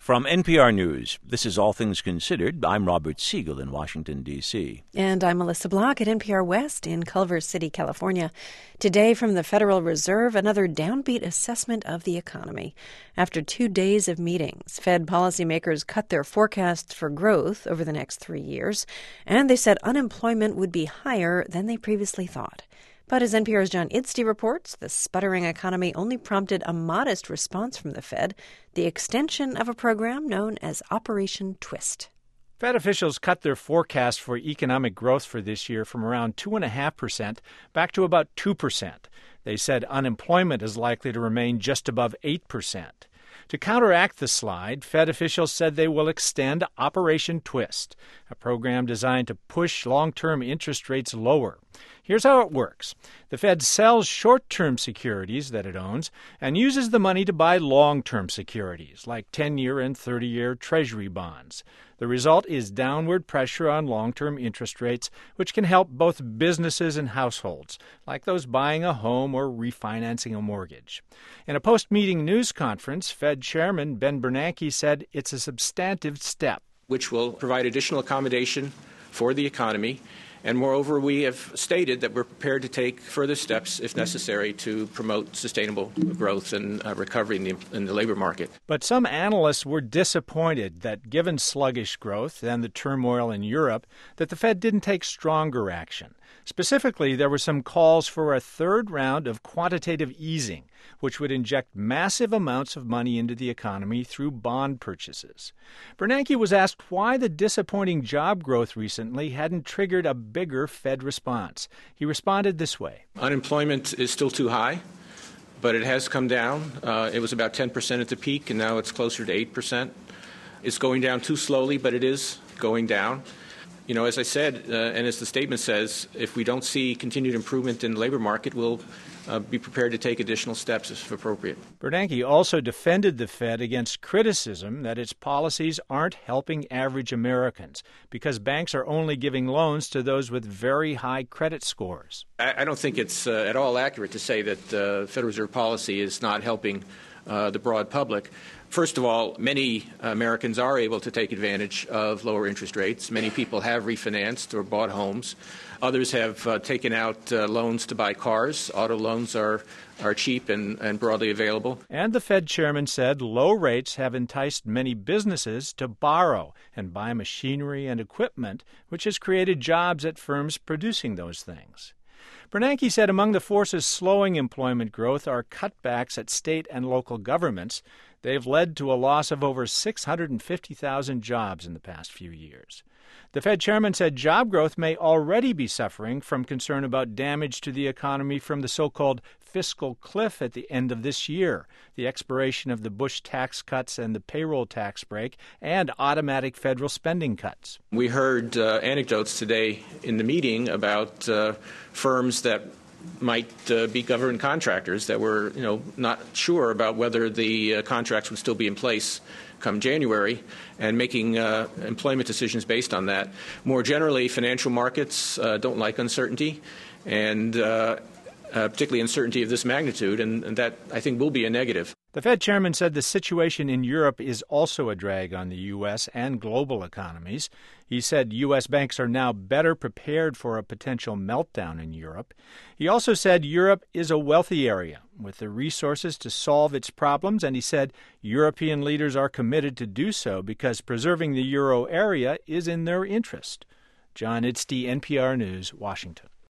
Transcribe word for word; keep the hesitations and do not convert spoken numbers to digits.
From N P R News, this is All Things Considered. I'm Robert Siegel in Washington, D C And I'm Melissa Block at N P R West in Culver City, California. Today from the Federal Reserve, another downbeat assessment of the economy. After two days of meetings, Fed policymakers cut their forecasts for growth over the next three years, and they said unemployment would be higher than they previously thought. But as N P R's John Idstey reports, the sputtering economy only prompted a modest response from the Fed, the extension of a program known as Operation Twist. Fed officials cut their forecast for economic growth for this year from around two point five percent back to about two percent. They said unemployment is likely to remain just above eight percent. To counteract the slide, Fed officials said they will extend Operation Twist, a program designed to push long-term interest rates lower. Here's how it works. The Fed sells short-term securities that it owns and uses the money to buy long-term securities, like ten-year and thirty-year Treasury bonds. The result is downward pressure on long-term interest rates, which can help both businesses and households, like those buying a home or refinancing a mortgage. In a post-meeting news conference, Fed Chairman Ben Bernanke said it's a substantive step, which will provide additional accommodation for the economy. And moreover, we have stated that we're prepared to take further steps, if necessary, to promote sustainable growth and uh, recovery in the, in the labor market. But some analysts were disappointed that, given sluggish growth and the turmoil in Europe, that the Fed didn't take stronger action. Specifically, there were some calls for a third round of quantitative easing, which would inject massive amounts of money into the economy through bond purchases. Bernanke was asked why the disappointing job growth recently hadn't triggered a bigger Fed response. He responded this way. Unemployment is still too high, but it has come down. Uh, it was about ten percent at the peak, and now it's closer to eight percent. It's going down too slowly, but it is going down. You know, as I said, uh, and as the statement says, if we don't see continued improvement in the labor market, we'll uh, be prepared to take additional steps if appropriate. Bernanke also defended the Fed against criticism that its policies aren't helping average Americans because banks are only giving loans to those with very high credit scores. I, I don't think it's uh, at all accurate to say that uh, Federal Reserve policy is not helping uh, the broad public. First of all, many Americans are able to take advantage of lower interest rates. Many people have refinanced or bought homes. Others have uh, taken out uh, loans to buy cars. Auto loans are, are cheap and, and broadly available. And the Fed chairman said low rates have enticed many businesses to borrow and buy machinery and equipment, which has created jobs at firms producing those things. Bernanke said among the forces slowing employment growth are cutbacks at state and local governments. They've led to a loss of over six hundred fifty thousand jobs in the past few years. The Fed chairman said job growth may already be suffering from concern about damage to the economy from the so-called fiscal cliff at the end of this year, the expiration of the Bush tax cuts and the payroll tax break, and automatic federal spending cuts. We heard uh, anecdotes today in the meeting about uh, firms that might uh, be government contractors that were, you know, not sure about whether the uh, contracts would still be in place come January, and making uh, employment decisions based on that. More generally, financial markets uh, don't like uncertainty, and uh, uh, particularly uncertainty of this magnitude, and, and that, I think, will be a negative. The Fed chairman said the situation in Europe is also a drag on the U S and global economies. He said U S banks are now better prepared for a potential meltdown in Europe. He also said Europe is a wealthy area with the resources to solve its problems, and he said European leaders are committed to do so because preserving the euro area is in their interest. John Idstey, N P R News, Washington.